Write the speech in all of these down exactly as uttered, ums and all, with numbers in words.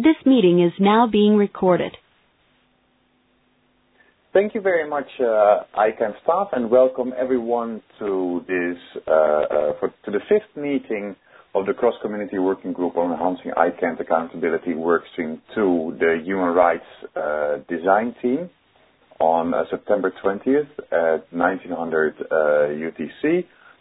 This meeting is now being recorded. Thank you very much, uh, ICANN staff, and welcome everyone to this uh, uh, for, to the fifth meeting of the Cross-Community Working Group on Enhancing ICANN Accountability Workstream two, the Human Rights uh, Design Team, on uh, September twentieth at nineteen hundred uh, U T C.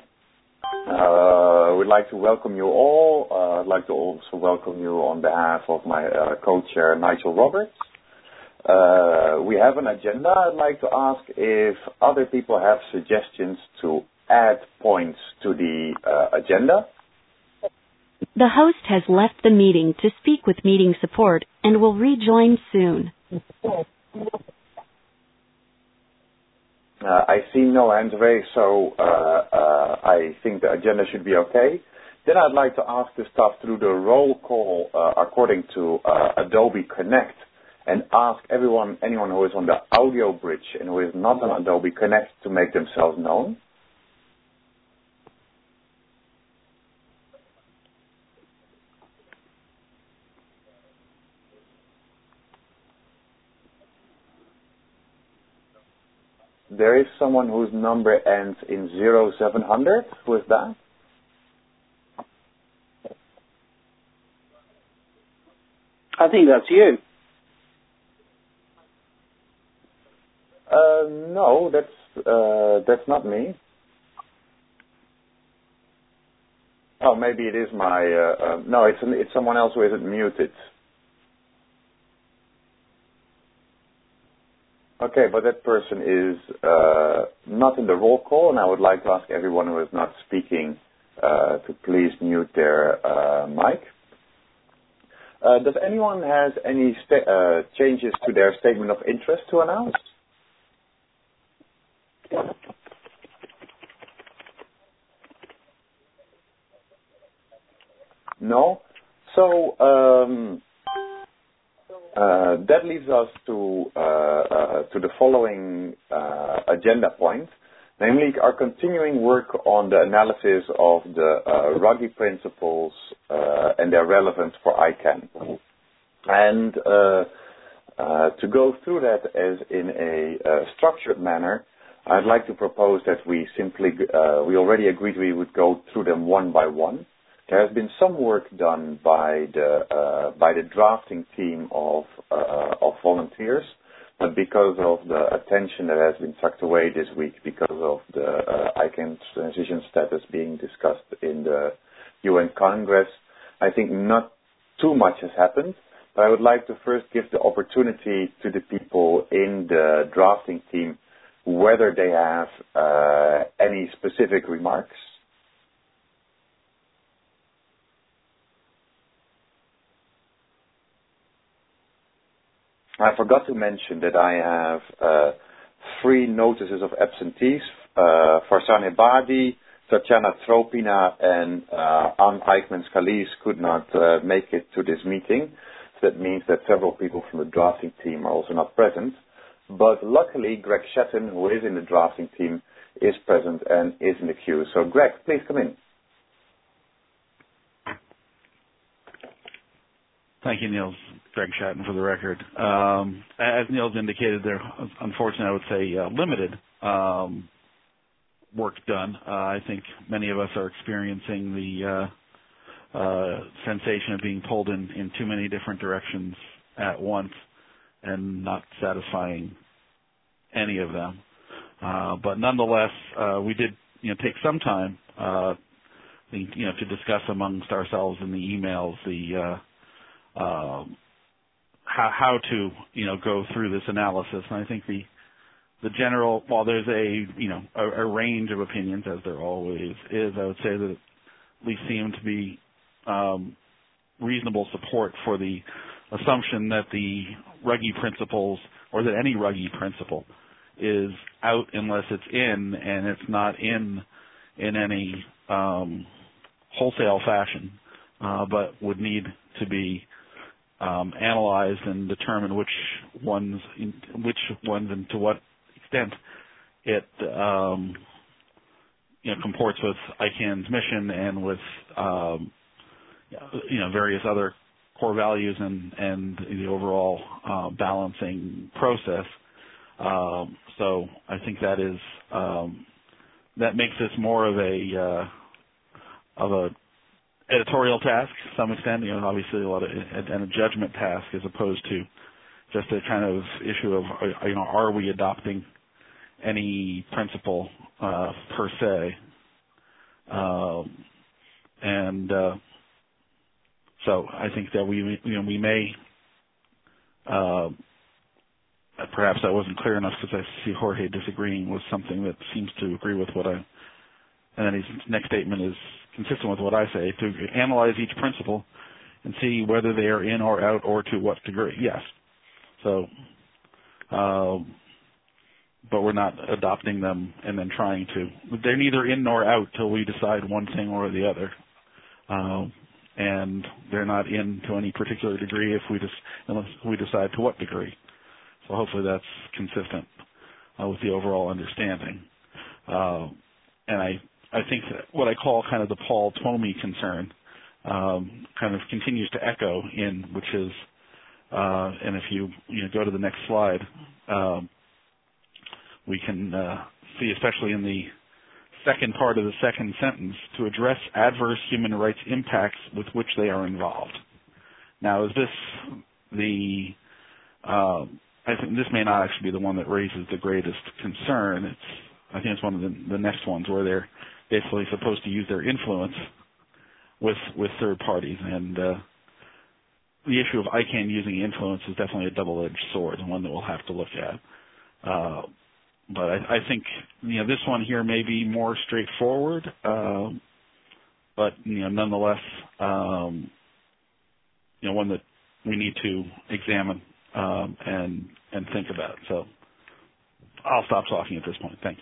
Uh, we'd like to welcome you all. Uh, I'd like to also welcome you on behalf of my uh, co-chair, Nigel Roberts. Uh, we have an agenda. I'd like to ask if other people have suggestions to add points to the uh, agenda. The host has left the meeting to speak with meeting support and will rejoin soon. Uh, I see no hands raised, so uh, uh, I think the agenda should be okay. Then I'd like to ask the staff to do the roll call uh, according to uh, Adobe Connect, and ask everyone, anyone who is on the audio bridge and who is not on Adobe Connect, to make themselves known. There is someone whose number ends in zero seven hundred. Who is that? I think that's you. Uh, no, that's uh, that's not me. Oh, maybe it is my. Uh, uh, no, it's an, it's someone else who isn't muted. Okay, but that person is uh, not in the roll call, and I would like to ask everyone who is not speaking uh, to please mute their uh, mic. Uh, does anyone has any sta- uh, changes to their statement of interest to announce? No? So, um, uh, that leads us to, uh, uh, to the following uh, agenda point, namely our continuing work on the analysis of the uh, Ruggie principles uh, and their relevance for ICANN. And uh, uh, to go through that as in a uh, structured manner, I'd like to propose that we simply, uh, we already agreed we would go through them one by one. There has been some work done by the uh, by the drafting team of uh, of volunteers, but because of the attention that has been sucked away this week because of the uh, ICANN transition status being discussed in the U N Congress, I think not too much has happened. But I would like to first give the opportunity to the people in the drafting team whether they have uh, any specific remarks. I forgot to mention that I have uh, three notices of absentees. Uh, Farzaneh Ebadi, Tatjana Tropina, and uh, Ann Eichmann-Scalise could not uh, make it to this meeting. So that means that several people from the drafting team are also not present. But luckily, Greg Shetton, who is in the drafting team, is present and is in the queue. So Greg, please come in. Thank you, Niels. Greg Shatton for the record. Um, as Niels indicated, there, unfortunately, I would say uh, limited um, work done. Uh, I think many of us are experiencing the uh, uh, sensation of being pulled in, in too many different directions at once and not satisfying any of them. Uh, but nonetheless, uh, we did, you know, take some time, uh, you know, to discuss amongst ourselves in the emails the uh, uh, how, how to, you know, go through this analysis. And I think the the general, while there's a, you know, a, a range of opinions, as there always is, I would say that it at least seemed to be um, reasonable support for the assumption that the Ruggie principles, or that any Ruggie principle, is out unless it's in, and it's not in in any um, wholesale fashion, uh, but would need to be um, analyzed and determine which ones, which ones, and to what extent it um, you know comports with ICANN's mission and with um, you know various other core values and, and the overall uh, balancing process. Um, so I think that is um, that makes this more of a uh, of a editorial task to some extent. You know, obviously a lot of and a judgment task as opposed to just a kind of issue of you know are we adopting any principle uh, per se, um, and uh, so I think that we you know we may. Uh, Perhaps I wasn't clear enough because I see Jorge disagreeing with something that seems to agree with what I, and then his next statement is consistent with what I say, to analyze each principle and see whether they are in or out or to what degree. Yes. So, um, but we're not adopting them and then trying to, they're neither in nor out till we decide one thing or the other. Um, and they're not in to any particular degree if we just, unless we decide to what degree. So hopefully that's consistent uh, with the overall understanding. Uh, and I, I think that what I call kind of the Paul Twomey concern um, kind of continues to echo in, which is, uh, and if you, you know, go to the next slide, um, we can uh, see, especially in the second part of the second sentence, to address adverse human rights impacts with which they are involved. Now, is this the uh, I think this may not actually be the one that raises the greatest concern. It's, I think it's one of the, the next ones where they're basically supposed to use their influence with with third parties, and uh, the issue of ICANN using influence is definitely a double-edged sword, and one that we'll have to look at. Uh, but I, I think you know this one here may be more straightforward, uh, but you know nonetheless, um, you know one that we need to examine. Um, and and think about. So I'll stop talking at this point. Thanks.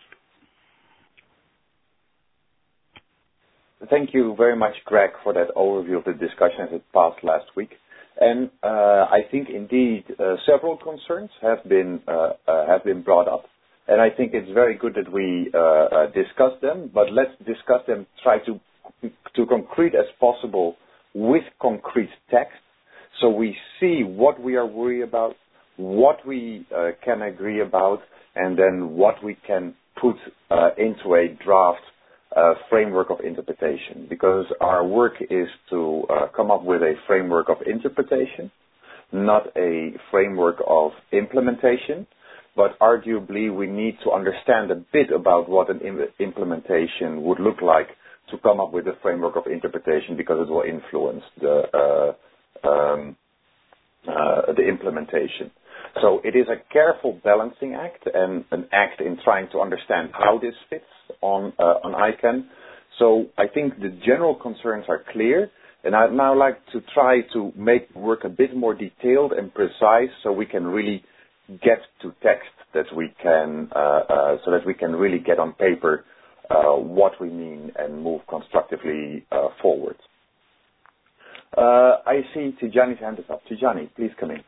Thank you very much, Greg, for that overview of the discussion as it passed last week. And uh, I think indeed uh, several concerns have been uh, uh, have been brought up, and I think it's very good that we uh, uh, discuss them. But let's discuss them, try to to concrete as possible with concrete text. So we see what we are worried about, what we uh, can agree about, and then what we can put uh, into a draft uh, framework of interpretation. Because our work is to uh, come up with a framework of interpretation, not a framework of implementation. But arguably, we need to understand a bit about what an im- implementation would look like to come up with a framework of interpretation, because it will influence the uh, Um, uh, the implementation. So it is a careful balancing act and an act in trying to understand how this fits on uh, on ICANN. So I think the general concerns are clear, and I'd now like to try to make work a bit more detailed and precise, so we can really get to text that we can, uh, uh, so that we can really get on paper uh, what we mean and move constructively uh, forward. Uh, I see Tijani's hand is up. Tijani, please come in.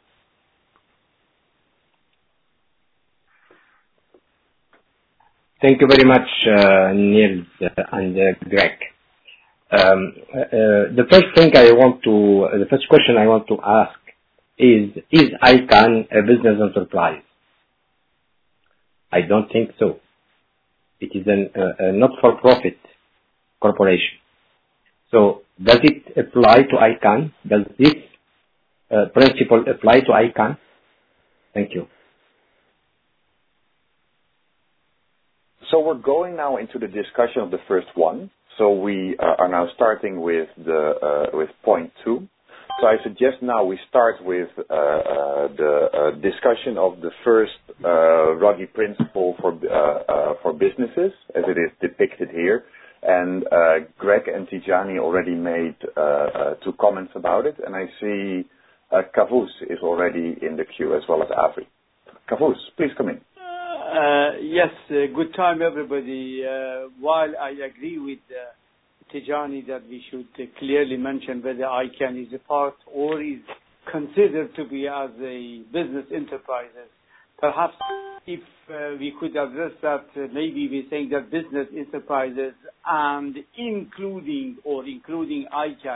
Thank you very much, uh, Niels and uh, Greg. Um, uh, the first thing I want to, uh, the first question I want to ask is, is ICANN a business enterprise? I don't think so. It is an, uh, a not-for-profit corporation. So, does it apply to ICANN? Does this uh, principle apply to ICANN? Thank you. So we're going now into the discussion of the first one. So we uh, are now starting with the uh, with point two. So I suggest now we start with uh, uh, the uh, discussion of the first uh, Ruggie principle for uh, uh, for businesses, as it is depicted here. And uh, Greg and Tijani already made uh, uh, two comments about it, and I see uh, Kavus is already in the queue as well as Avri. Kavus, please come in. Uh, yes, uh, good time, everybody. Uh, while I agree with uh, Tijani that we should uh, clearly mention whether ICANN is a part or is considered to be as a business enterprises, perhaps if uh, we could address that, uh, maybe we're saying that business enterprises and including or including ICANN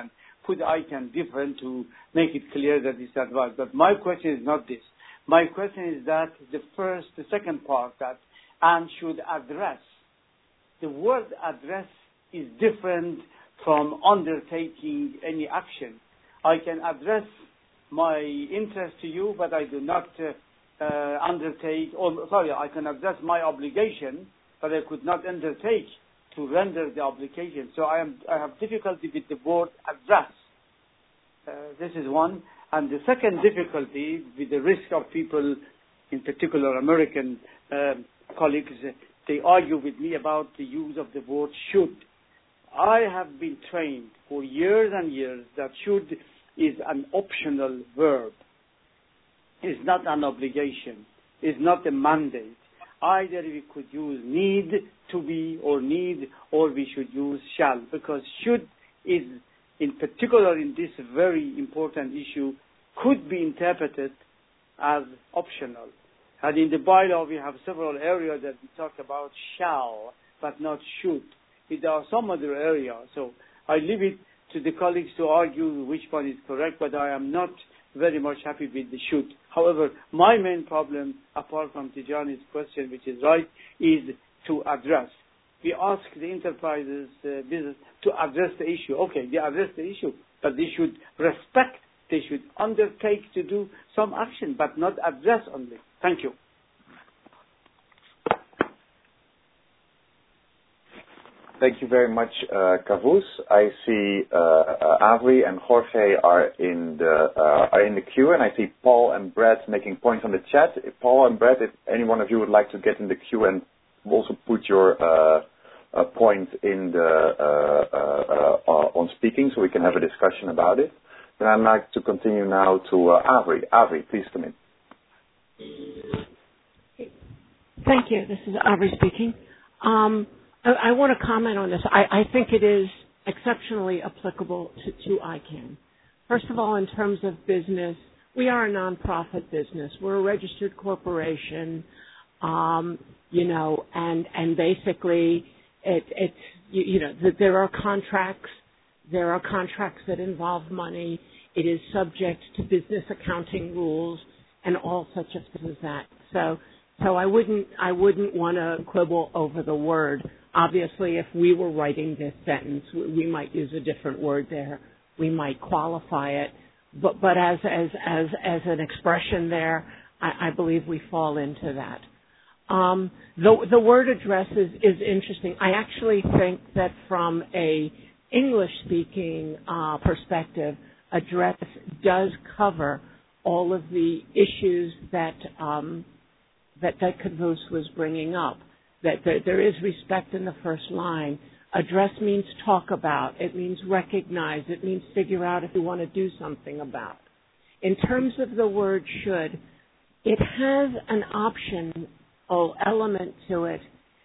put ICANN different to make it clear that it's advanced. But my question is not this. My question is that the first, the second part that and should address. The word address is different from undertaking any action. I can address my interest to you, but I do not uh, uh, undertake, or sorry, I can address my obligation, but I could not undertake to render the obligation. So I am I have difficulty with the word address. Uh, this is one. And the second difficulty, with the risk of people, in particular American uh, colleagues, they argue with me about the use of the word should. I have been trained for years and years that should is an optional verb. It's not an obligation. It's not a mandate. Either we could use need to be or need, or we should use shall, because should is, in particular in this very important issue, could be interpreted as optional. And in the bylaw, we have several areas that we talk about shall, but not should. There are some other areas. So I leave it to the colleagues to argue which one is correct, but I am not very much happy with the should. However, my main problem, apart from Tijani's question, which is right, is to address. We ask the enterprises uh, business to address the issue. Okay, they address the issue, but they should respect, they should undertake to do some action, but not address only. Thank you. Thank you very much, uh, Kavus. I see uh, uh, Avri and Jorge are in the uh, are in the queue, and I see Paul and Brett making points on the chat. If Paul and Brett, if any one of you would like to get in the queue and also put your uh, uh, point in the uh, uh, uh, on speaking, so we can have a discussion about it, then I'd like to continue now to uh, Avri. Avri, please come in. Thank you. This is Avri speaking. Um, I, I want to comment on this. I, I think it is exceptionally applicable to, to ICANN. First of all, in terms of business, we are a nonprofit business. We're a registered corporation, um, you know, and and basically, it, it's you, you know, that there are contracts. There are contracts that involve money. It is subject to business accounting rules and all such as that. So. So I wouldn't I wouldn't want to quibble over the word. Obviously, if we were writing this sentence, we might use a different word there. We might qualify it, but but as as as as an expression there, I, I believe we fall into that. Um, the the word address is is interesting. I actually think that from a English speaking uh, perspective, address does cover all of the issues that. Um, that that Kavus was bringing up, that, that there is respect in the first line. Address means talk about. It means recognize. It means figure out if you want to do something about. In terms of the word should, it has an optional element to it,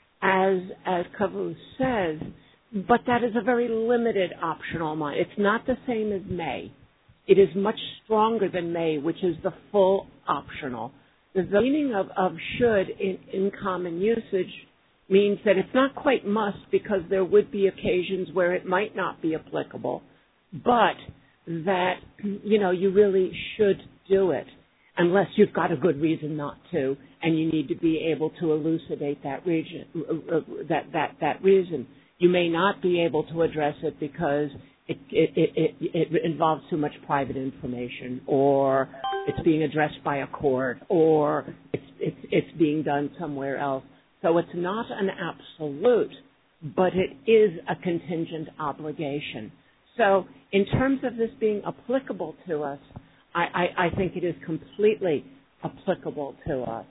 as as Kavus says, but that is a very limited optional one. It's not the same as may. It is much stronger than may, which is the full optional. The meaning of, of should in, in common usage means that it's not quite must, because there would be occasions where it might not be applicable, but that, you know, you really should do it unless you've got a good reason not to, and you need to be able to elucidate that reason, that, that, that reason. You may not be able to address it because It, it, it, it, it involves too much private information, or it's being addressed by a court, or it's, it's, it's being done somewhere else. So it's not an absolute, but it is a contingent obligation. So in terms of this being applicable to us, I, I, I think it is completely applicable to us,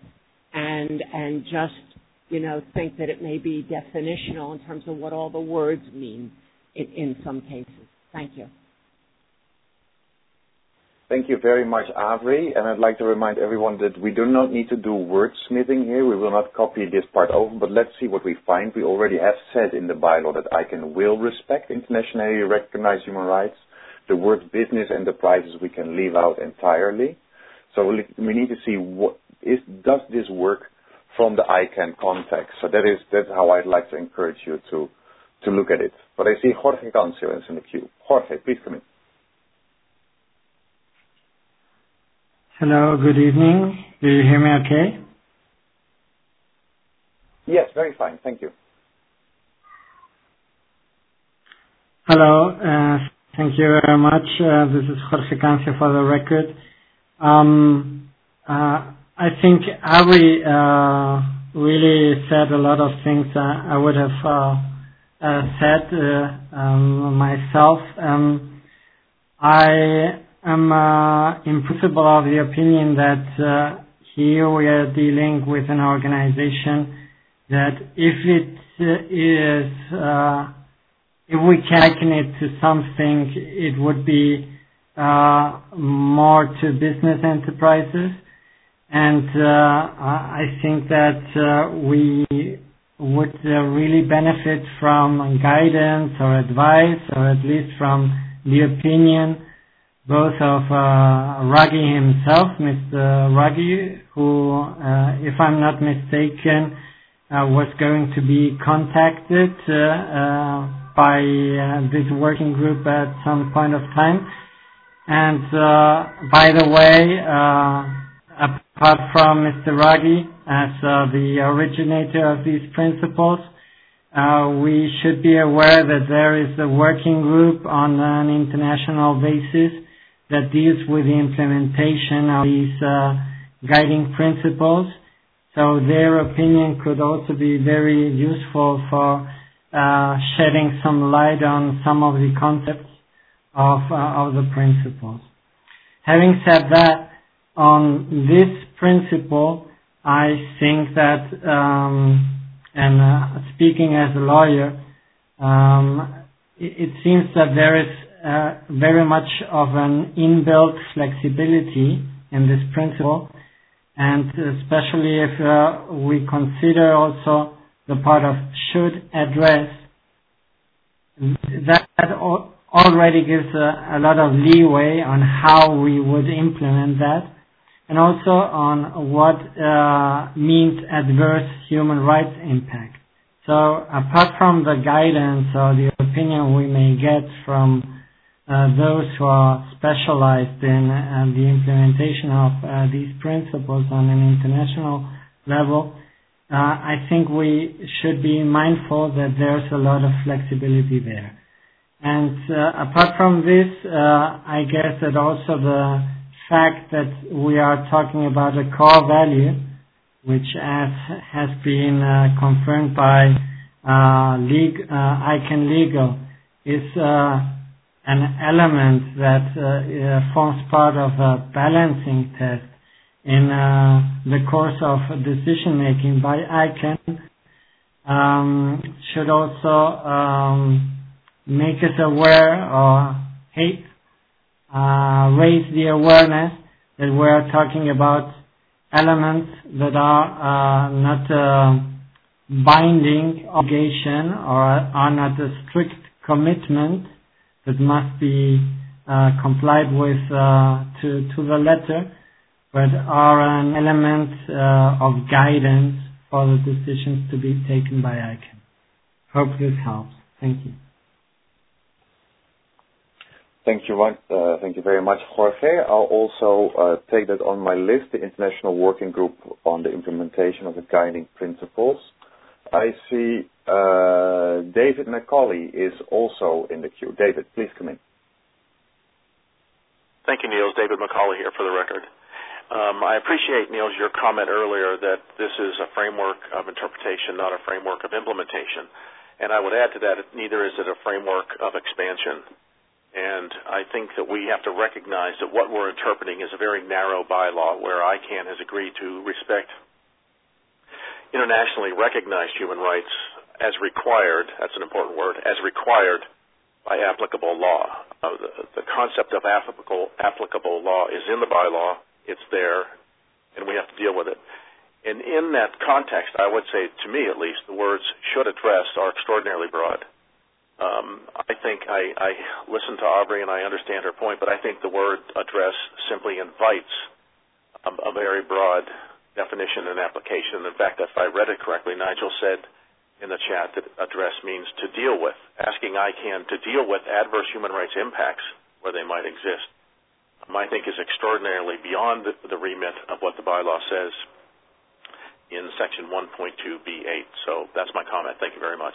and and just, you know, think that it may be definitional in terms of what all the words mean in, in some cases. Thank you. Thank you very much, Avri. And I'd like to remind everyone that we do not need to do wordsmithing here. We will not copy this part over, but let's see what we find. We already have said in the bylaw that ICANN will respect internationally recognized human rights. The word business enterprises we can leave out entirely. So we need to see what is, does this work from the ICANN context. So that is that's how I'd like to encourage you to to look at it. But I see Jorge Cancio is in the queue. Jorge, please come in. Hello, good evening. Do you hear me okay? Yes, very fine. Thank you. Hello, uh, thank you very much. Uh, this is Jorge Cancia for the record. Um, uh, I think Ari uh, really said a lot of things uh, I would have uh, uh, said uh, um, myself. Um, I am uh, in principle of the opinion that uh, here we are dealing with an organization that if it uh, is, uh, if we can liken it to something, it would be uh, more to business enterprises. And uh, I think that uh, we would uh, really benefit from guidance or advice, or at least from the opinion both of uh, Raghi himself, Mister Raghi, who, uh, if I'm not mistaken, uh, was going to be contacted uh, uh, by uh, this working group at some point of time. And uh, by the way, uh, apart from Mister Raghi as uh, the originator of these principles, uh, we should be aware that there is a working group on an international basis that deals with the implementation of these uh, guiding principles. So their opinion could also be very useful for uh, shedding some light on some of the concepts of, uh, of the principles. Having said that, on this principle, I think that, um, and uh, speaking as a lawyer, um, it, it seems that there is uh, very much of an inbuilt flexibility in this principle, and especially if uh, we consider also the part of should address, that already gives a, a lot of leeway on how we would implement that, and also on what uh, means adverse human rights impact. So apart from the guidance or the opinion we may get from uh, those who are specialized in uh, the implementation of uh, these principles on an international level, uh, I think we should be mindful that there's a lot of flexibility there. And uh, apart from this, uh, I guess that also the fact that we are talking about a core value, which as has been uh, confirmed by uh, Leg- uh, ICANN Legal, is uh, an element that uh, uh, forms part of a balancing test in uh, the course of decision making by ICANN, um, should also um, make us aware or hey, uh, raise the awareness that we are talking about elements that are uh, not a binding obligation or are not a strict commitment that must be uh, complied with uh, to, to the letter, but are an element uh, of guidance for the decisions to be taken by ICANN. Hope this helps. Thank you. Thank you, uh, thank you very much, Jorge. I'll also uh, take that on my list, the International Working Group on the Implementation of the Guiding Principles. I see uh, David Macaulay is also in the queue. David, please come in. Thank you, Niels. David Macaulay here for the record. Um, I appreciate, Niels, your comment earlier that this is a framework of interpretation, not a framework of implementation. And I would add to that, neither is it a framework of expansion. And I think that we have to recognize that what we're interpreting is a very narrow bylaw where ICANN has agreed to respect internationally recognized human rights as required, that's an important word, as required by applicable law. Uh, the, the concept of applicable, applicable law is in the bylaw, it's there, and we have to deal with it. And in that context, I would say, to me at least, the words should address are extraordinarily broad. Um, I think I, I listen to Aubrey and I understand her point, but I think the word address simply invites a, a very broad definition and application. In fact, if I read it correctly, Nigel said in the chat that address means to deal with, asking ICANN to deal with adverse human rights impacts where they might exist. I think is extraordinarily beyond the, the remit of what the bylaw says in Section one point two B eight. So that's my comment. Thank you very much.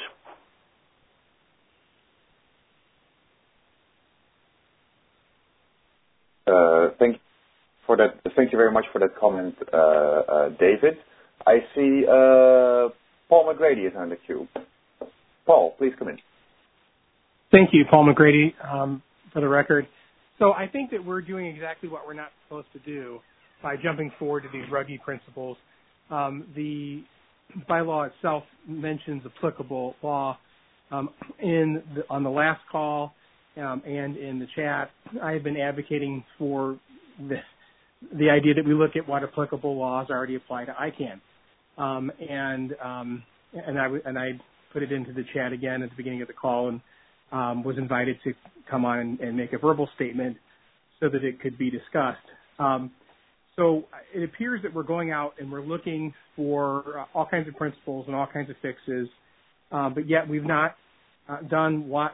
Uh, thank for that. Thank you very much for that comment, uh, uh, David. I see uh, Paul McGrady is on the queue. Paul, please come in. Thank you, Paul McGrady, um, for the record. So I think that we're doing exactly what we're not supposed to do by jumping forward to these Ruggie principles. Um, the bylaw itself mentions applicable law. Um, in the, on the last call um, and in the chat, I have been advocating for the, the idea that we look at what applicable laws already apply to ICANN. Um, and um, and I and I put it into the chat again at the beginning of the call and um, was invited to come on and, and make a verbal statement so that it could be discussed. Um, so it appears that we're going out and we're looking for uh, all kinds of principles and all kinds of fixes, uh, but yet we've not uh, done what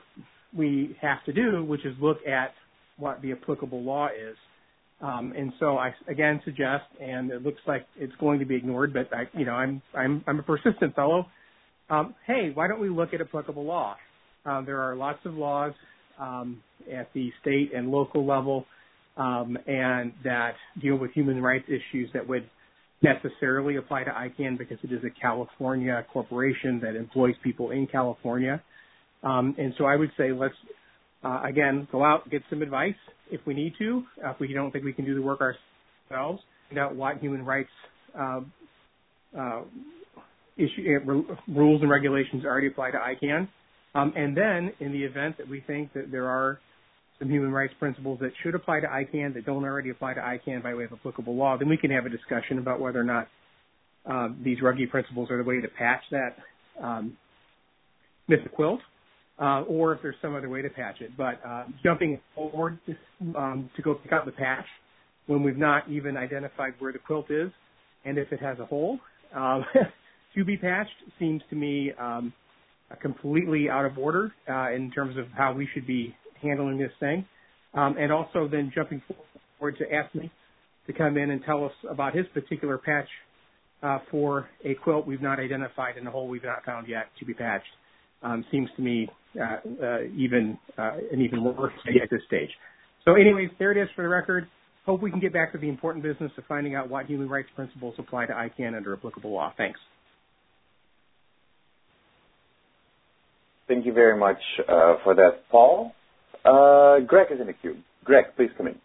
we have to do, which is look at what the applicable law is. Um, and so I again suggest, and it looks like it's going to be ignored, but I, you know, I'm I'm I'm a persistent fellow. Um, hey, why don't we look at applicable law? Um, there are lots of laws um, at the state and local level, um, and that deal with human rights issues that would necessarily apply to ICANN because it is a California corporation that employs people in California. Um, and so I would say let's uh, again go out, get some advice if we need to. Uh, if we don't think we can do the work ourselves, find out what human rights uh, uh, issue, uh, rules and regulations already apply to ICANN. Um, and then, in the event that we think that there are some human rights principles that should apply to ICANN that don't already apply to ICANN by way of applicable law, then we can have a discussion about whether or not uh, these Ruggie principles are the way to patch that um, myth quilt, uh, or if there's some other way to patch it. But uh, jumping forward um, to go pick out the patch when we've not even identified where the quilt is and if it has a hole um, to be patched seems to me um, completely out of order uh, in terms of how we should be handling this thing. Um, and also then jumping forward to ask me to come in and tell us about his particular patch uh, for a quilt we've not identified and a hole we've not found yet to be patched um, seems to me uh, uh, even uh, an even worse at this stage. So anyways, there it is for the record. Hope we can get back to the important business of finding out what human rights principles apply to ICANN under applicable law. Thanks. Thank you very much uh, for that, Paul. Uh, Greg is in the queue. Greg, please come in.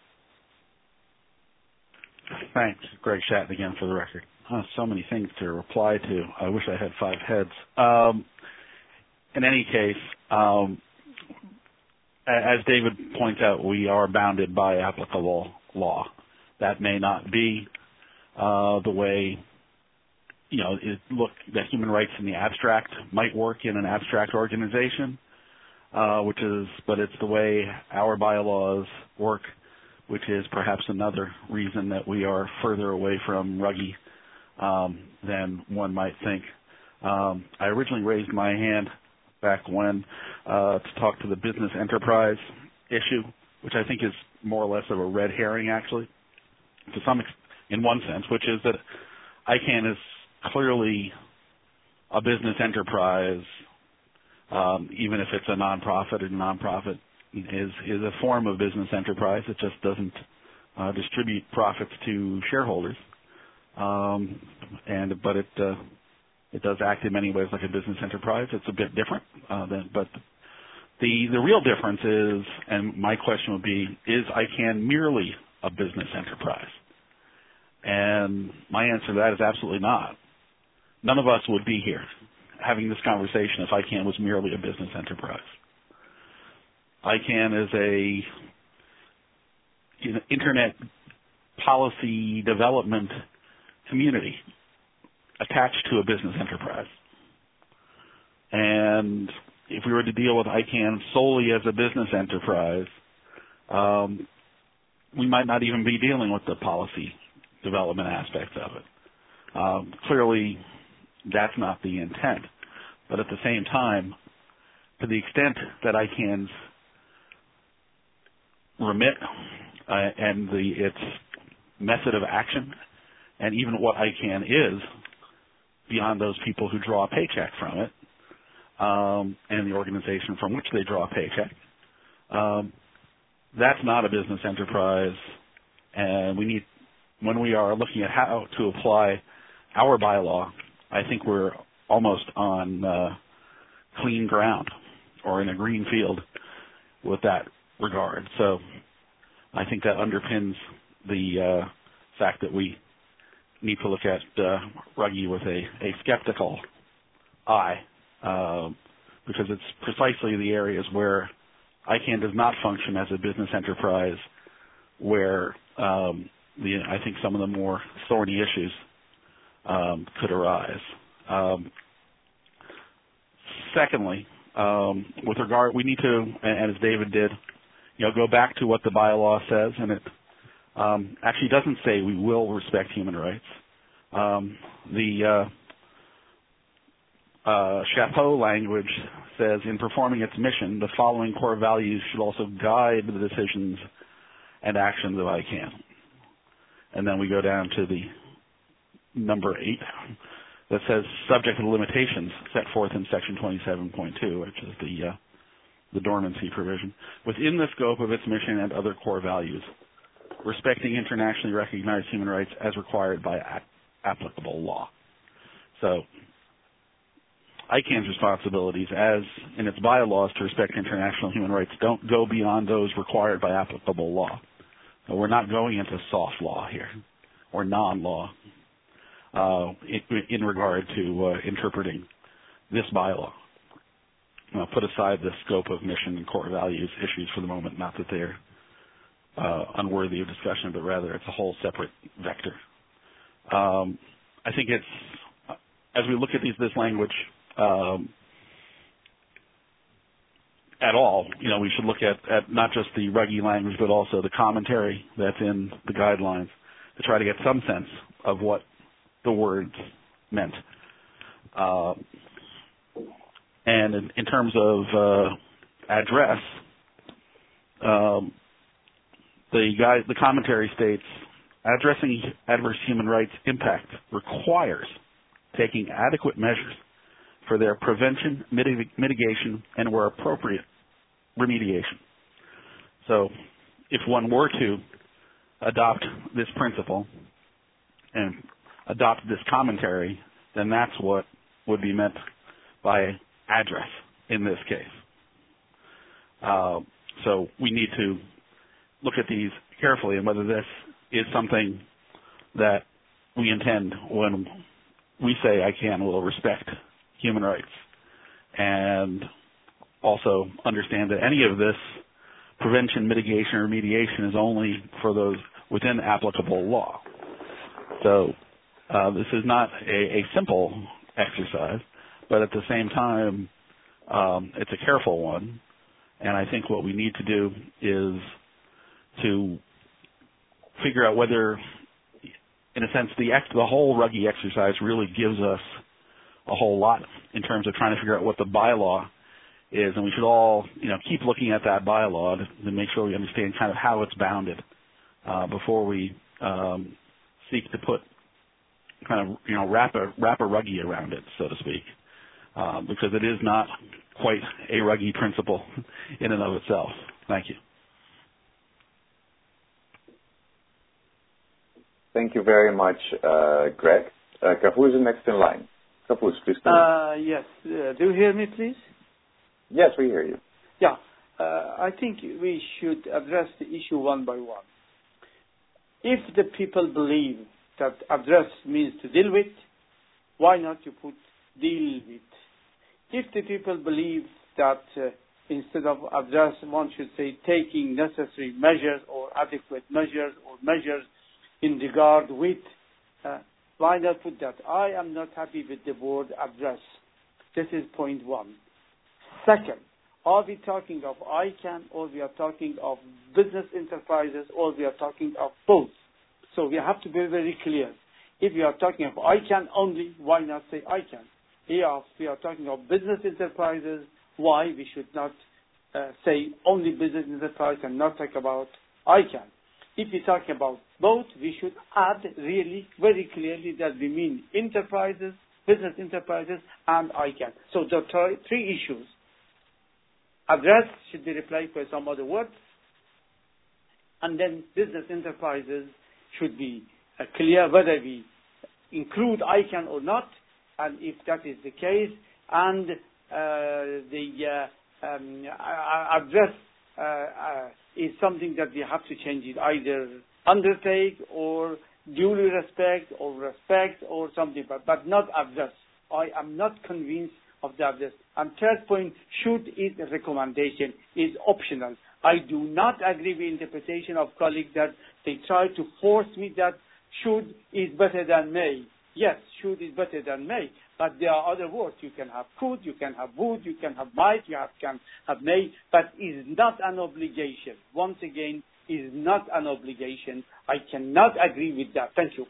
Thanks. Greg Shatton again for the record. Oh, so many things to reply to. I wish I had five heads. Um, in any case, um, as David points out, we are bounded by applicable law. That may not be uh, the way, you know, it look that human rights in the abstract might work in an abstract organization, uh, which is, but it's the way our bylaws work, which is perhaps another reason that we are further away from Ruggie um, than one might think. Um, I originally raised my hand back when uh, to talk to the business enterprise issue, which I think is more or less of a red herring, actually, to some ex- in one sense, which is that ICANN is clearly a business enterprise, um, even if it's a nonprofit. A nonprofit is is a form of business enterprise. It just doesn't uh, distribute profits to shareholders, um, and but it uh, it does act in many ways like a business enterprise. It's a bit different, uh, than, but the the real difference is, and my question would be, is ICANN merely a business enterprise? And my answer to that is absolutely not. None of us would be here having this conversation if ICANN was merely a business enterprise. ICANN is a you know, internet policy development community attached to a business enterprise. And if we were to deal with ICANN solely as a business enterprise, um, we might not even be dealing with the policy development aspects of it. Um, clearly, that's not the intent. But at the same time, to the extent that ICANN's remit uh, and the its method of action, and even what ICANN is, beyond those people who draw a paycheck from it, um, and the organization from which they draw a paycheck. Um, that's not a business enterprise, and we need, when we are looking at how to apply our bylaw, I think we're almost on uh, clean ground or in a green field with that regard. So I think that underpins the uh, fact that we need to look at uh, Ruggie with a, a skeptical eye, uh, because it's precisely the areas where ICANN does not function as a business enterprise, where um, the, I think some of the more thorny issues um, could arise. Um, secondly, um, with regard, we need to, and as David did, you know, go back to what the bylaw says, and it um, actually doesn't say we will respect human rights. Um, the uh, Uh, chapeau language says, in performing its mission, the following core values should also guide the decisions and actions of ICANN. And then we go down to the number eight that says, subject to the limitations set forth in section twenty-seven point two, which is the, uh, the dormancy provision, within the scope of its mission and other core values, respecting internationally recognized human rights as required by a- applicable law. So ICANN's responsibilities, as in its bylaws to respect international human rights, don't go beyond those required by applicable law. So we're not going into soft law here, or non-law, uh, in, in regard to uh, interpreting this bylaw. Now, put aside the scope of mission and core values issues for the moment, not that they're uh, unworthy of discussion, but rather it's a whole separate vector. Um, I think it's, as we look at these, this language, Um, at all, you know, we should look at, at not just the Ruggie language, but also the commentary that's in the guidelines to try to get some sense of what the words meant. Uh, and in, in terms of uh, address, um, the guide, the commentary states, addressing adverse human rights impact requires taking adequate measures for their prevention, mitig- mitigation, and where appropriate, remediation. So if one were to adopt this principle and adopt this commentary, then that's what would be meant by address in this case. Uh, so we need to look at these carefully and whether this is something that we intend when we say ICANN will respect human rights, and also understand that any of this prevention, mitigation, or remediation is only for those within applicable law. So uh, this is not a, a simple exercise, but at the same time, um, it's a careful one, and I think what we need to do is to figure out whether, in a sense, the, ex- the whole Ruggie exercise really gives us a whole lot in terms of trying to figure out what the bylaw is, and we should all, you know, keep looking at that bylaw to, to make sure we understand kind of how it's bounded uh, before we um, seek to put kind of, you know, wrap a wrap a Ruggie around it, so to speak, uh, because it is not quite a Ruggie principle in and of itself. Thank you. Thank you very much, uh, Greg. Uh, who is the next in line? Uh, yes. Uh, do you hear me, please? Yes, we hear you. Yeah. Uh, I think we should address the issue one by one. If the people believe that address means to deal with, why not you put deal with? If the people believe that uh, instead of address, one should say taking necessary measures or adequate measures or measures in regard with, uh, why not put that? I am not happy with the word address. This is point one. Second, are we talking of ICANN or we are talking of business enterprises or we are talking of both? So we have to be very clear. If we are talking of ICANN only, why not say ICANN? If we are talking of business enterprises, why we should not uh, say only business enterprise and not talk about ICANN? if we're talking about both, we should add really very clearly that we mean enterprises, business enterprises, and ICANN. So the th- three issues. Address should be replaced by some other words, and then business enterprises should be uh, clear whether we include ICANN or not, and if that is the case, and uh, the uh, um, address uh, uh, is something that we have to change it, either undertake or duly respect or respect or something, but, but not address. I am not convinced of the address. And third point, should is a recommendation, is optional. I do not agree with the interpretation of colleagues that they try to force me that should is better than may. Yes, should is better than may, but there are other words. You can have could, you can have would, you can have might, you have, can have may, but is not an obligation. Once again, is not an obligation. I cannot agree with that. Thank you.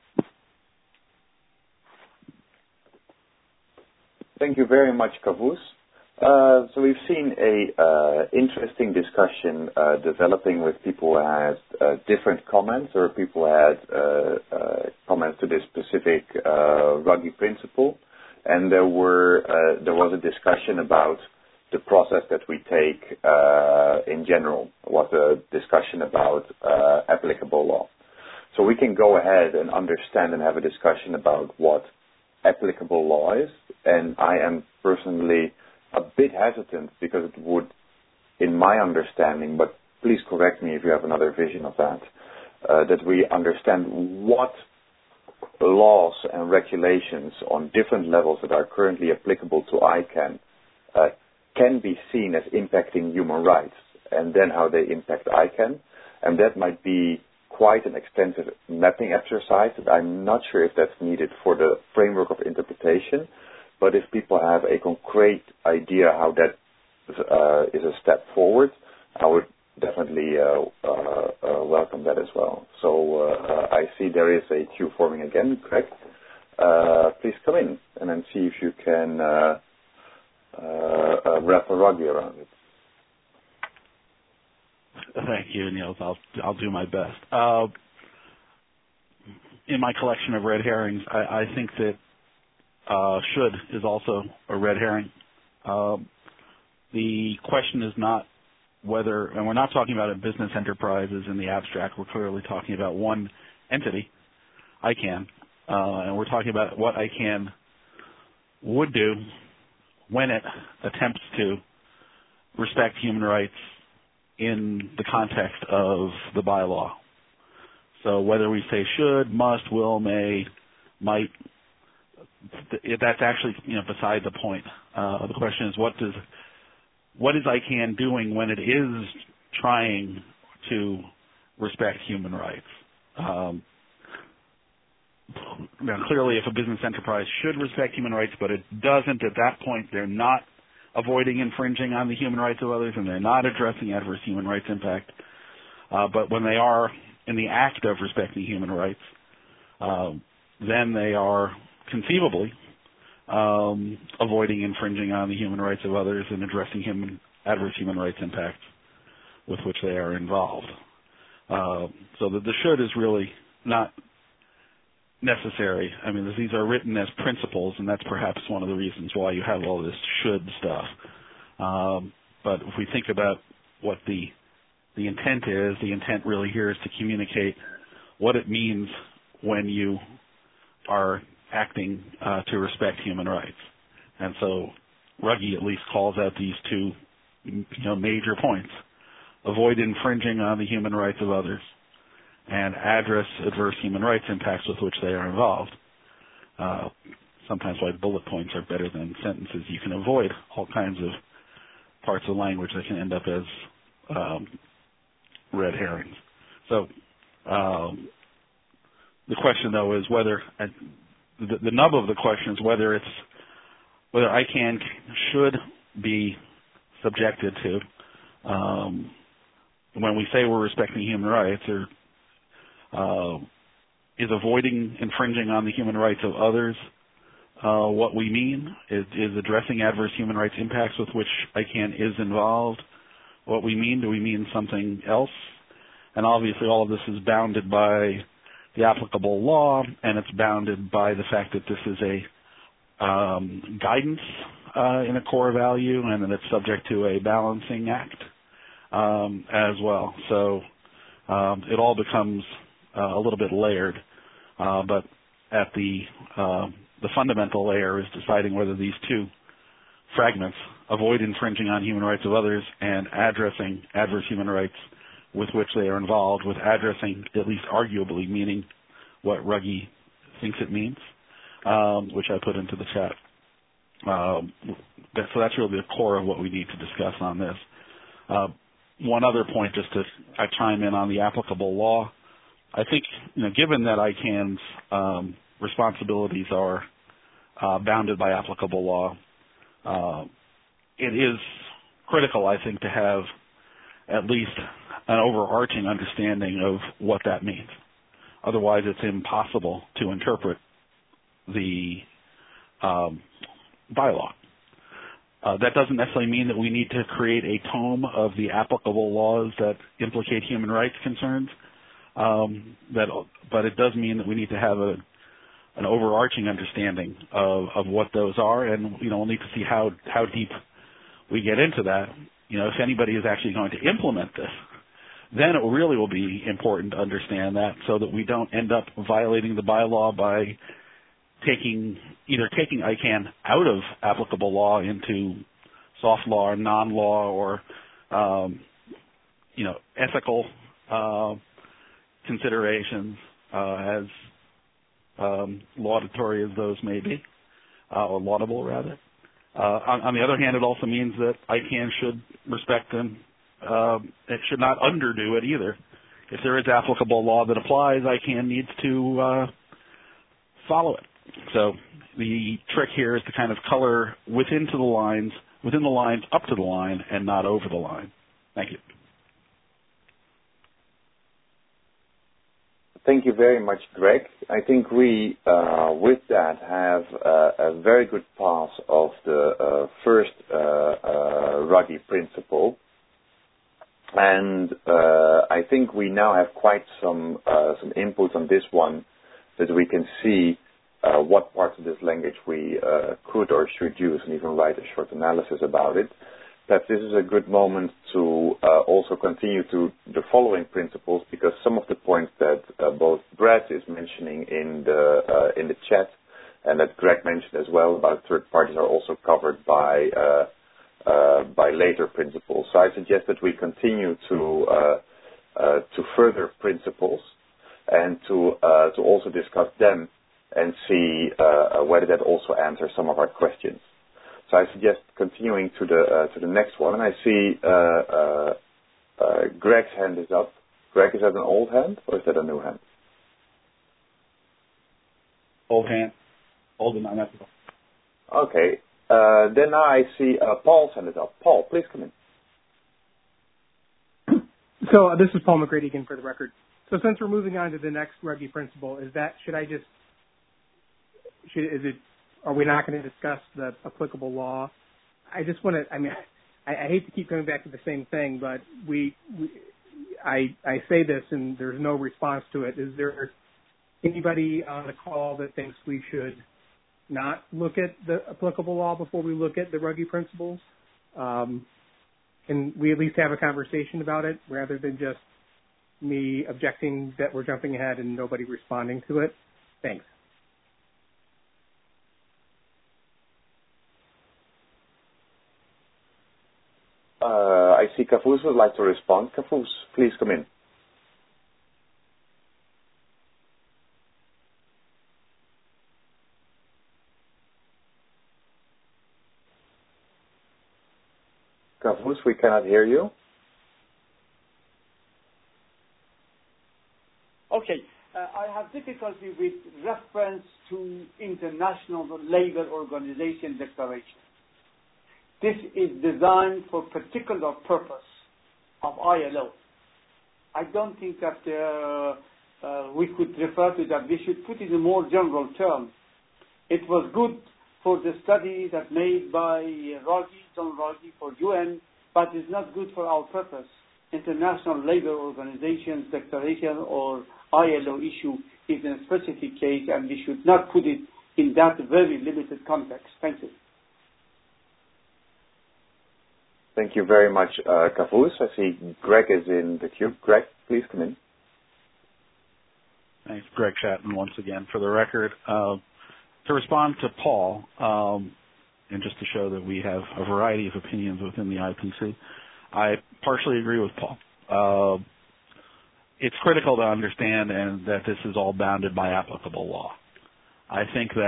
Thank you very much, Kavus. Uh, so we've seen a uh, interesting discussion uh, developing with people who had uh, different comments, or people who had uh, uh, comments to this specific uh, Ruggie principle, and there were uh, there was a discussion about the process that we take uh, in general. It was a discussion about uh, applicable law. So we can go ahead and understand and have a discussion about what applicable law is, and I am personally a bit hesitant because it would, in my understanding, but please correct me if you have another vision of that, uh, that we understand what laws and regulations on different levels that are currently applicable to ICANN uh, can be seen as impacting human rights, and then how they impact ICANN. And that might be quite an extensive mapping exercise that I'm not sure if that's needed for the framework of interpretation. But if people have a concrete idea how that uh, is a step forward, I would definitely uh, uh, uh, welcome that as well. So uh, I see there is a queue forming again, Greg. Uh, please come in and then see if you can uh, uh, uh, wrap a rugby around it. Thank you, Niels. I'll I'll do my best. Uh, in my collection of red herrings, I, I think that Uh, should is also a red herring. Uh, the question is not whether, and we're not talking about a business enterprises in the abstract. We're clearly talking about one entity, ICANN, uh, and we're talking about what ICANN would do when it attempts to respect human rights in the context of the bylaw. So whether we say should, must, will, may, might, that's actually, you know, beside the point. Uh, the question is, what does what is ICANN doing when it is trying to respect human rights? Um, now, clearly, if a business enterprise should respect human rights, but it doesn't at that point, they're not avoiding infringing on the human rights of others, and they're not addressing adverse human rights impact. Uh, but when they are in the act of respecting human rights, uh, then they are conceivably um, avoiding infringing on the human rights of others and addressing human, adverse human rights impacts with which they are involved. Uh, so the, the should is really not necessary. I mean, these are written as principles, and that's perhaps one of the reasons why you have all this should stuff. Um, but if we think about what the the intent is, the intent really here is to communicate what it means when you are acting uh, to respect human rights. And so Ruggie at least calls out these two, you know, major points. Avoid infringing on the human rights of others and address adverse human rights impacts with which they are involved. Uh, sometimes why bullet points are better than sentences. You can avoid all kinds of parts of language that can end up as um, red herrings. So um, the question, though, is whether uh, the, the nub of the question is whether it's whether ICANN should be subjected to um, when we say we're respecting human rights, or uh, is avoiding infringing on the human rights of others uh, what we mean? Is, is addressing adverse human rights impacts with which ICANN is involved what we mean? Do we mean something else? And obviously all of this is bounded by the applicable law, and it's bounded by the fact that this is a um, guidance uh, in a core value, and that it's subject to a balancing act um, as well. So um, it all becomes uh, a little bit layered, uh, but at the uh, the fundamental layer is deciding whether these two fragments, avoid infringing on human rights of others and addressing adverse human rights with which they are involved, with addressing, at least arguably, meaning what Ruggie thinks it means, um, which I put into the chat. Um, that, so that's really the core of what we need to discuss on this. Uh, one other point, just to I chime in on the applicable law. I think, you know, given that I CAN's um, responsibilities are uh, bounded by applicable law, uh, it is critical, I think, to have at least an overarching understanding of what that means. Otherwise, it's impossible to interpret the um, bylaw. Uh, that doesn't necessarily mean that we need to create a tome of the applicable laws that implicate human rights concerns. Um, that, but it does mean that we need to have a, an overarching understanding of, of what those are, and you know we'll need to see how how deep we get into that. You know, if anybody is actually going to implement this, then it really will be important to understand that, so that we don't end up violating the bylaw by taking either taking I CAN out of applicable law into soft law or non-law or um, you know ethical uh, considerations, uh, as um, laudatory as those may be, uh, or laudable rather. Uh, on, on the other hand, it also means that I CAN should respect them. Uh, it should not underdo it either. If there is applicable law that applies, I CAN needs to uh, follow it. So the trick here is to kind of color within to the lines, within the lines up to the line, and not over the line. Thank you. Thank you very much, Greg. I think we, uh, with that, have uh, a very good pass of the uh, first uh, uh, Ruggie principle. And uh, I think we now have quite some uh, some input on this one, that we can see uh, what parts of this language we uh, could or should use, and even write a short analysis about it. Perhaps this is a good moment to uh, also continue to the following principles, because some of the points that uh, both Brad is mentioning in the uh, in the chat, and that Greg mentioned as well about third parties, are also covered by uh, uh, by later principles. So I suggest that we continue to uh, uh, to further principles, and to uh, to also discuss them and see uh, whether that also answers some of our questions. So I suggest continuing to the uh, to the next one, and I see uh, uh, uh, Greg's hand is up. Greg, is that an old hand or is that a new hand? Old hand, old and unethical. Okay. Uh, then now I see uh, Paul's hand is up. Paul, please come in. So uh, this is Paul McGrady again for the record. So since we're moving on to the next Ruggie principle, is that should I just should is it? Are we not going to discuss the applicable law? I just want to, I mean, I, I hate to keep coming back to the same thing, but we, we I, I say this and there's no response to it. Is there anybody on the call that thinks we should not look at the applicable law before we look at the Ruggie principles? Um, can we at least have a conversation about it rather than just me objecting that we're jumping ahead and nobody responding to it? Thanks. Uh, I see Kavus would like to respond. Kavus, please come in. Kavus, we cannot hear you. Okay. Uh, I have difficulty with reference to International Labour Organization declaration. This is designed for particular purpose of I L O. I don't think that uh, uh, we could refer to that. We should put it in more general terms. It was good for the study that made by Ruggie, John Ruggie for U N, but it's not good for our purpose. International Labour Organization's declaration or I L O issue is in a specific case, and we should not put it in that very limited context. Thank you. Thank you very much, uh, Kavus. I see Greg is in the queue. Greg, please come in. Thanks, Greg Shatton, once again. For the record, uh, to respond to Paul, um, and just to show that we have a variety of opinions within the I P C, I partially agree with Paul. Uh, it's critical to understand and that this is all bounded by applicable law. I think that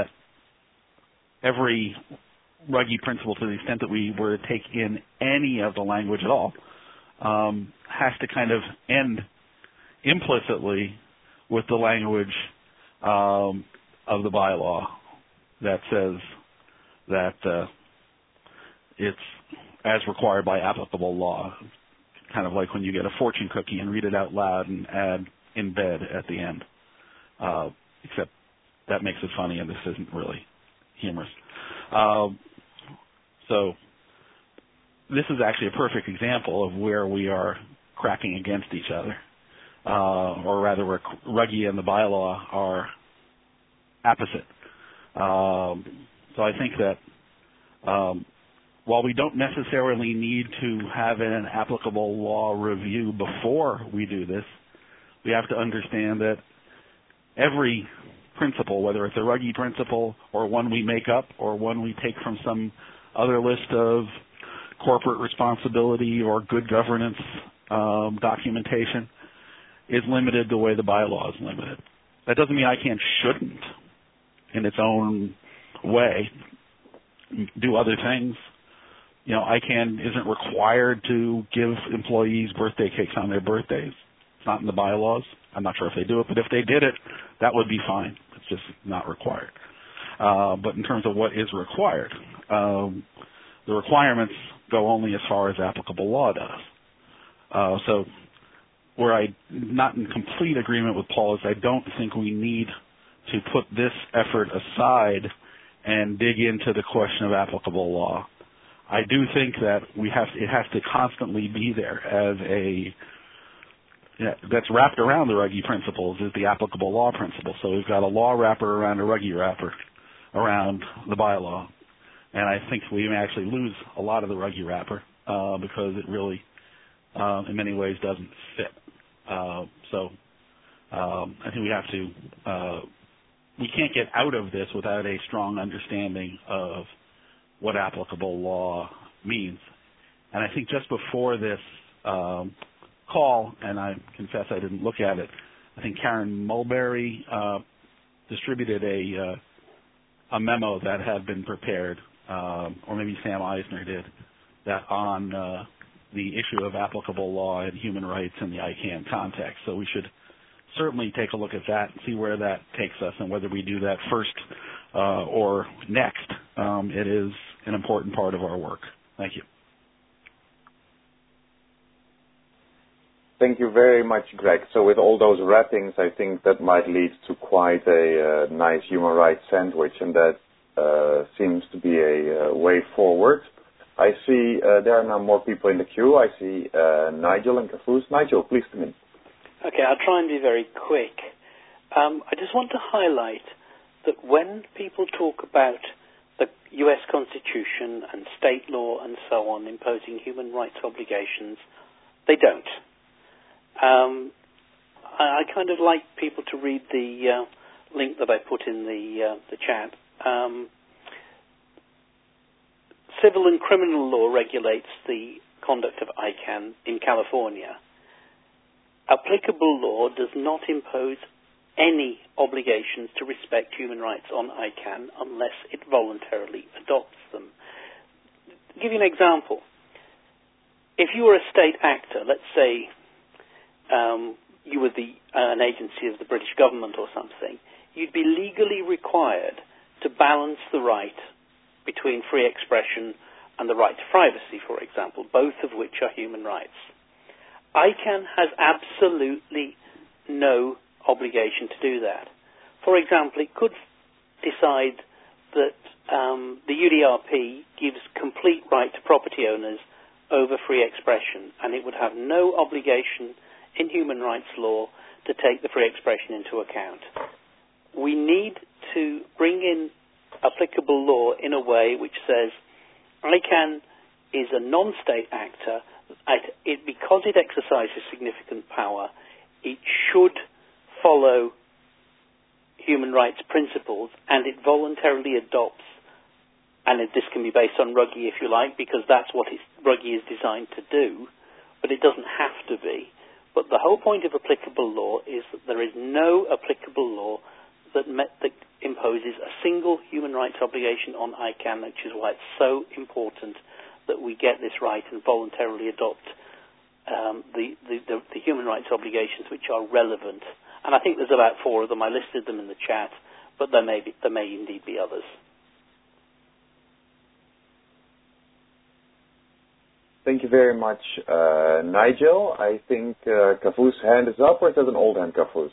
every Ruggie principle, to the extent that we were to take in any of the language at all, um, has to kind of end implicitly with the language um, of the bylaw that says that uh, it's as required by applicable law, kind of like when you get a fortune cookie and read it out loud and add in bed at the end, uh, except that makes it funny and this isn't really humorous. Uh, so this is actually a perfect example of where we are cracking against each other. Uh, or rather, where Ruggie and the bylaw are opposite. Um, so I think that um, while we don't necessarily need to have an applicable law review before we do this, we have to understand that every principle, whether it's a Ruggie principle or one we make up or one we take from some other list of corporate responsibility or good governance um, documentation, is limited the way the bylaw is limited. That doesn't mean I can't, shouldn't, in its own way, do other things. You know, I CAN isn't required to give employees birthday cakes on their birthdays. It's not in the bylaws. I'm not sure if they do it, but if they did it, that would be fine. It's just not required. Uh, but in terms of what is required, um, the requirements go only as far as applicable law does. Uh, so where I'm not in complete agreement with Paul is I don't think we need to put this effort aside and dig into the question of applicable law. I do think that we have it has to constantly be there as a yeah, that's wrapped around the Ruggie principles is the applicable law principle. So we've got a law wrapper around a Ruggie wrapper around the bylaw, and I think we may actually lose a lot of the Ruggie wrapper uh, because it really, uh, in many ways, doesn't fit. Uh, so um, I think we have to, uh, we can't get out of this without a strong understanding of what applicable law means. And I think just before this um, call, and I confess I didn't look at it, I think Karen Mulberry uh, distributed a, uh, a memo that had been prepared, um, or maybe Sam Eisner did, that on uh, the issue of applicable law and human rights in the I CAN context. So we should certainly take a look at that and see where that takes us and whether we do that first uh, or next. Um, it is an important part of our work. Thank you. Thank you very much, Greg. So with all those wrappings, I think that might lead to quite a uh, nice human rights sandwich, and that uh, seems to be a uh, way forward. I see uh, there are now more people in the queue. I see uh, Nigel and Kavus. Nigel, please come in. Okay, I'll try and be very quick. Um, I just want to highlight that when people talk about the U S Constitution and state law and so on imposing human rights obligations, they don't. Um, I, I kind of like people to read the uh, link that I put in the, uh, the chat. Um, civil and criminal law regulates the conduct of I CAN in California. Applicable law does not impose any obligations to respect human rights on I CAN unless it voluntarily adopts them. To give you an example, if you were a state actor, let's say um, you were the, uh, an agency of the British government or something, you'd be legally required to balance the right between free expression and the right to privacy, for example, both of which are human rights. I CAN has absolutely no obligation to do that. For example, it could decide that um, the U D R P gives complete right to property owners over free expression, and it would have no obligation in human rights law to take the free expression into account. We need to bring in applicable law in a way which says ICANN is a non-state actor. It, because it exercises significant power, it should follow human rights principles, and it voluntarily adopts, and it, this can be based on Ruggie if you like, because that's what it's, Ruggie is designed to do, but it doesn't have to be. But the whole point of applicable law is that there is no applicable law that, met, that imposes a single human rights obligation on ICANN, which is why it's so important that we get this right and voluntarily adopt um, the, the, the, the human rights obligations which are relevant. And I think there's about four of them. I listed them in the chat, but there may, be, there may indeed be others. Thank you very much, uh, Nigel. I think uh, Kavus' hand is up, or is that an old hand, Kavus?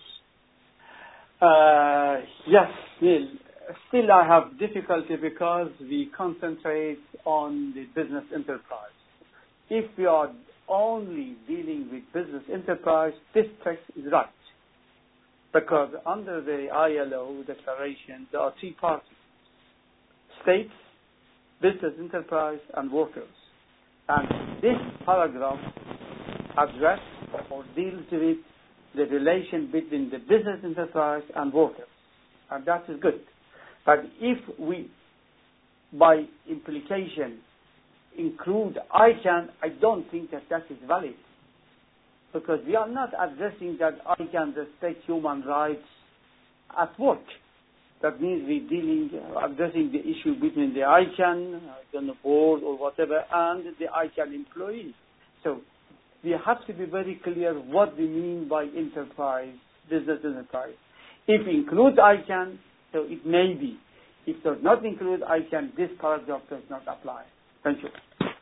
Uh, yes, Neil. Still, I have difficulty because we concentrate on the business enterprise. If we are only dealing with business enterprise, this text is right. Because under the I L O declaration, there are three parties: states, business enterprise, and workers. And this paragraph addresses or deals with the relation between the business enterprise and workers. And that is good. But if we, by implication, include ICANN, I don't think that that is valid. Because we are not addressing that ICANN respects human rights at work. That means we're dealing, uh, addressing the issue between the ICANN, uh, on the board or whatever, and the ICANN employee. So we have to be very clear what we mean by enterprise, business enterprise. If we include ICANN, so it may be. If it does not include ICANN, this paragraph does not apply. Thank you.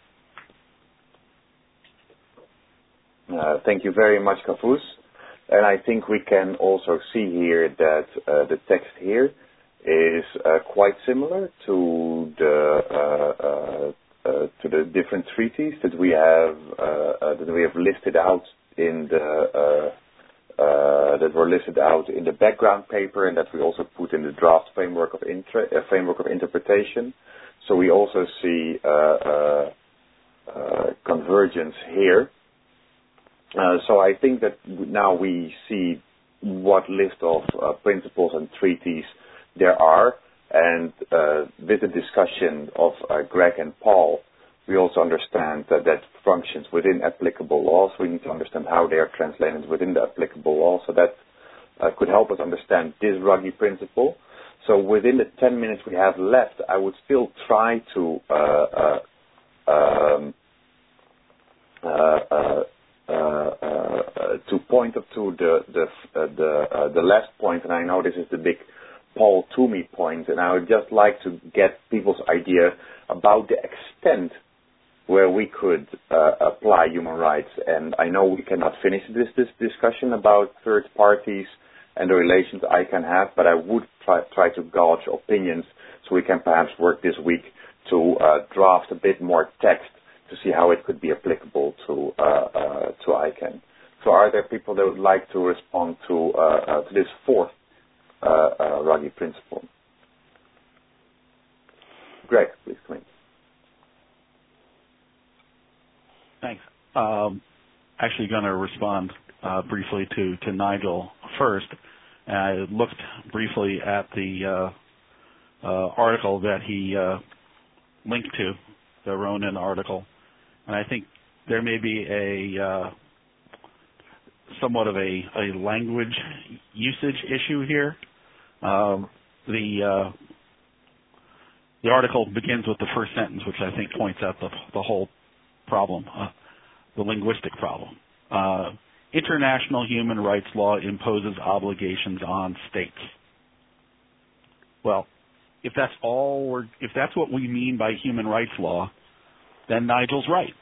Uh, thank you very much, Kavus. And I think we can also see here that uh, the text here is uh, quite similar to the uh, uh, uh, to the different treaties that we have uh, uh, that we have listed out in the uh, uh, that were listed out in the background paper, and that we also put in the draft framework of inter- uh, framework of interpretation. So we also see uh, uh, uh, convergence here. Uh, so I think that now we see what list of uh, principles and treaties there are, and uh, with the discussion of uh, Greg and Paul, we also understand that that functions within applicable laws. We need to understand how they are translated within the applicable law, so that uh, could help us understand this Ruggie principle. So within the ten minutes we have left, I would still try to uh, uh, um, uh, uh, Uh, uh, to point up to the the uh, the uh, the last point, and I know this is the big Paul Toomey point, and I would just like to get people's idea about the extent where we could uh, apply human rights. And I know we cannot finish this this discussion about third parties and the relations I can have, but I would try try to gauge opinions so we can perhaps work this week to uh, draft a bit more text to see how it could be applicable to uh, uh, to ICANN. So are there people that would like to respond to uh, uh, to this fourth uh, uh, Ruggie principle? Greg, please come in. Thanks. Um, actually going to respond uh, briefly to, to Nigel first. I looked briefly at the uh, uh, article that he uh, linked to, the Ronan article. And I think there may be a uh, somewhat of a, a language usage issue here. Um, the uh, the article begins with the first sentence, which I think points out the, the whole problem, uh, the linguistic problem. Uh, international human rights law imposes obligations on states. Well, if that's all we're, if that's what we mean by human rights law, then Nigel's right.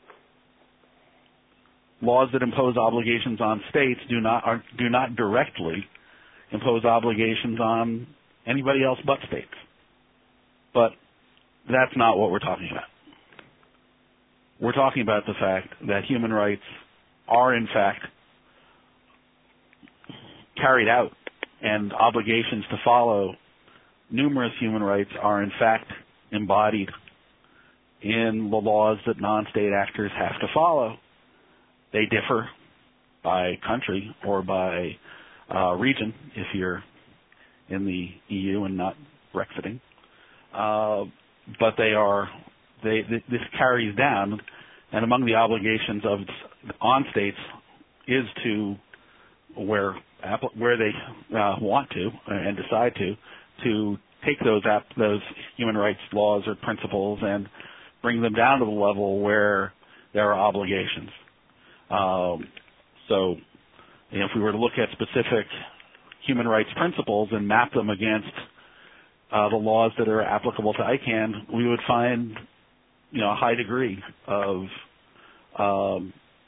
Laws that impose obligations on states do not are, do not directly impose obligations on anybody else but states. But that's not what we're talking about. we're talking about the fact that human rights are in fact carried out, and obligations to follow numerous human rights are in fact embodied in the laws that non-state actors have to follow. They differ by country or by uh, region if you're in the E U and not Brexiting. Uh, but they are, they, this carries down, and among the obligations of on states is to, where where they uh, want to and decide to, to take those app, those human rights laws or principles and bring them down to the level where there are obligations. Um, so, you know, if we were to look at specific human rights principles and map them against uh, the laws that are applicable to I CAN, we would find, you know, a high degree of um,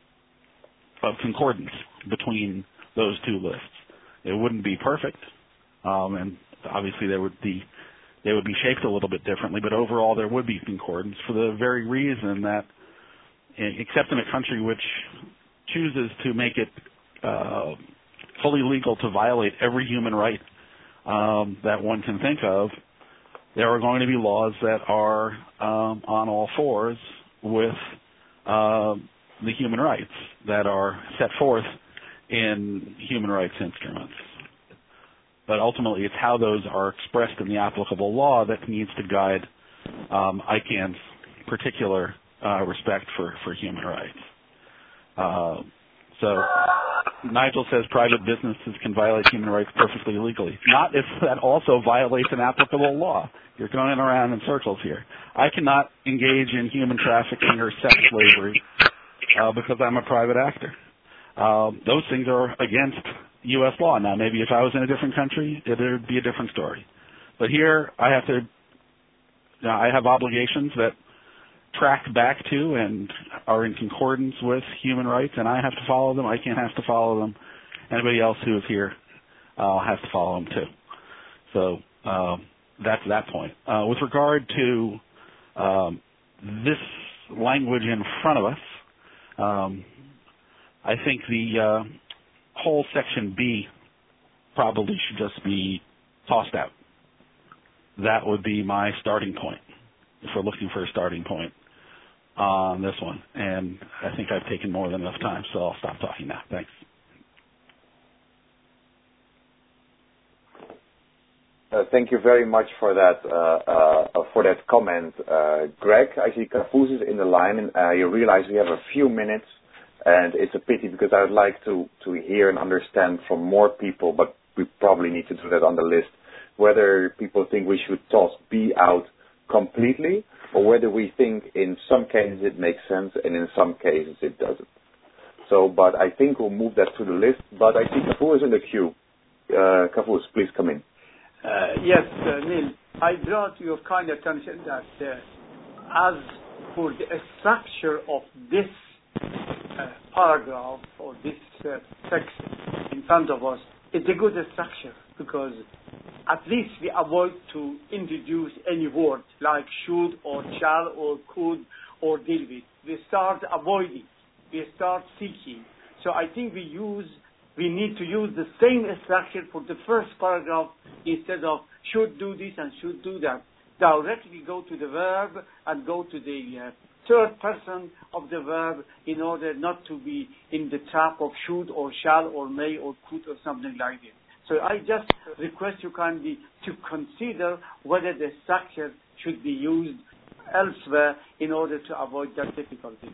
of concordance between those two lists. It wouldn't be perfect, um, and obviously there would be they would be shaped a little bit differently, but overall there would be concordance for the very reason that, except in a country which chooses to make it uh, fully legal to violate every human right um, that one can think of, there are going to be laws that are um, on all fours with uh, the human rights that are set forth in human rights instruments. But ultimately, it's how those are expressed in the applicable law that needs to guide um, I CAN's particular uh, respect for, for human rights. Uh, so Nigel says private businesses can violate human rights perfectly legally. Not if that also violates an applicable law. You're going around in circles here. I cannot engage in human trafficking or sex slavery uh, because I'm a private actor. Uh, those things are against U S law. Now, maybe if I was in a different country, it would be a different story. But here, I have to, you know, I have obligations that track back to and are in concordance with human rights, and I have to follow them. I can't have to follow them. Anybody else who is here uh, has to follow them too. So uh, that's that point. Uh, with regard to um, this language in front of us, um, I think the uh, whole section B probably should just be tossed out. That would be my starting point if we're looking for a starting point on this one. And I think I've taken more than enough time, so I'll stop talking now. Thanks. Uh, thank you very much for that uh, uh, for that comment, uh, Greg. I see Kafuz is in the line, and uh, you realize we have a few minutes. And it's a pity because I would like to, to hear and understand from more people, but we probably need to do that on the list, whether people think we should toss B out completely or whether we think in some cases it makes sense and in some cases it doesn't. So, but I think we'll move that to the list. But I see Kafuz is in the queue. Uh, Kafuz, please come in. Uh, yes, uh, Neil, I draw to your kind attention that uh, as for the structure of this Uh, paragraph or this uh, text in front of us, it's a good structure because at least we avoid to introduce any word like should or shall or could or deal with. We start avoiding. We start seeking. So I think we use, we need to use the same structure for the first paragraph instead of should do this and should do that. Directly go to the verb and go to the uh, third person of the verb in order not to be in the trap of should or shall or may or could or something like this. So I just request you kindly to consider whether the structure should be used elsewhere in order to avoid that difficulty.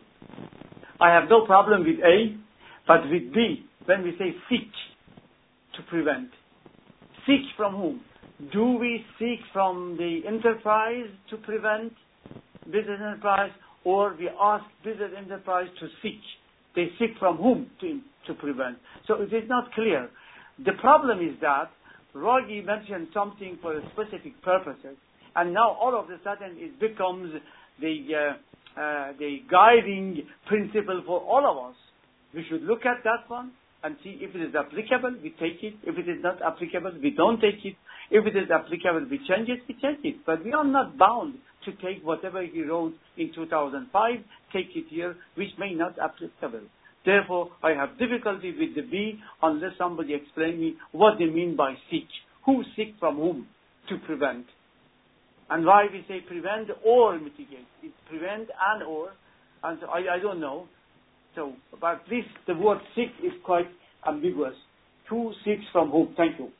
I have no problem with A, but with B, when we say seek to prevent, seek from whom? Do we seek from the enterprise to prevent business enterprise, or we ask business enterprise to seek? They seek from whom to, to prevent? So it is not clear. The problem is that Ruggie mentioned something for specific purposes, and now all of a sudden it becomes the, uh, uh, the guiding principle for all of us. We should look at that one and see if it is applicable, we take it. If it is not applicable, we don't take it. If it is applicable, we change it, we change it. But we are not bound to take whatever he wrote in two thousand five, take it here, which may not be applicable. Therefore, I have difficulty with the B unless somebody explain me what they mean by seek. Who seek from whom to prevent? And why we say prevent or mitigate. It's prevent and or, and so I, I don't know. So, but at least the word seek is quite ambiguous. Who seeks from whom? Thank you.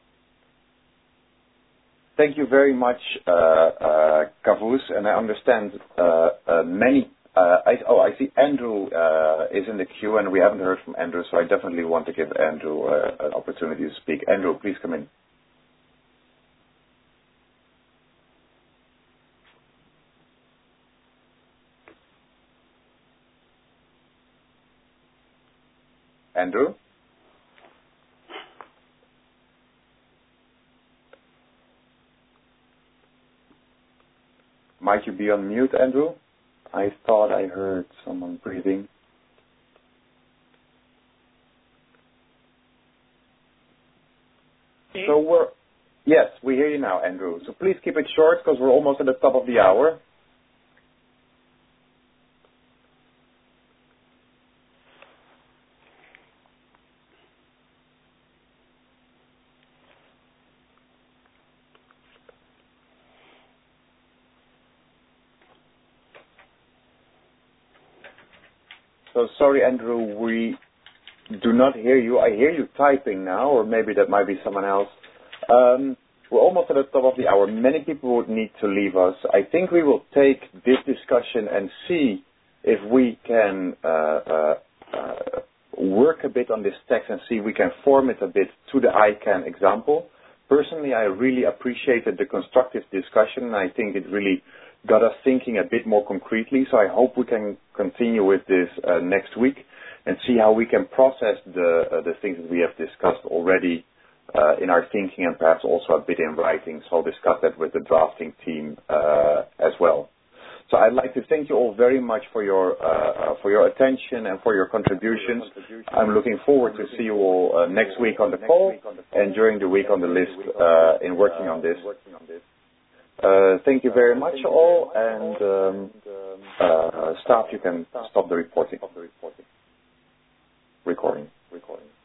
Thank you very much, uh, uh, Kavus, and I understand uh, uh, many. Uh, I, oh, I see Andrew uh, is in the queue, and we haven't heard from Andrew, so I definitely want to give Andrew uh, an opportunity to speak. Andrew, please come in. Andrew? Might you be on mute, Andrew? I thought I heard someone breathing. Okay. So we're, yes, we hear you now, Andrew. So please keep it short because we're almost at the top of the hour. So sorry, Andrew, we do not hear you. I hear you typing now, or maybe that might be someone else. Um, we're almost at the top of the hour. Many people would need to leave us. I think we will take this discussion and see if we can uh, uh, uh, work a bit on this text and see if we can form it a bit to the I CANN example. Personally, I really appreciated the constructive discussion, and I think it really got us thinking a bit more concretely. So I hope we can continue with this uh, next week and see how we can process the uh, the things that we have discussed already uh, in our thinking, and perhaps also a bit in writing. So I'll discuss that with the drafting team uh, as well. So I'd like to thank you all very much for your uh, for your attention and for your contributions. I'm looking forward to see you all uh, next week on the call and during the week on the list uh, in working on this. Uh, thank you very much all, and um, uh, staff, you can stop the reporting. Recording. Recording.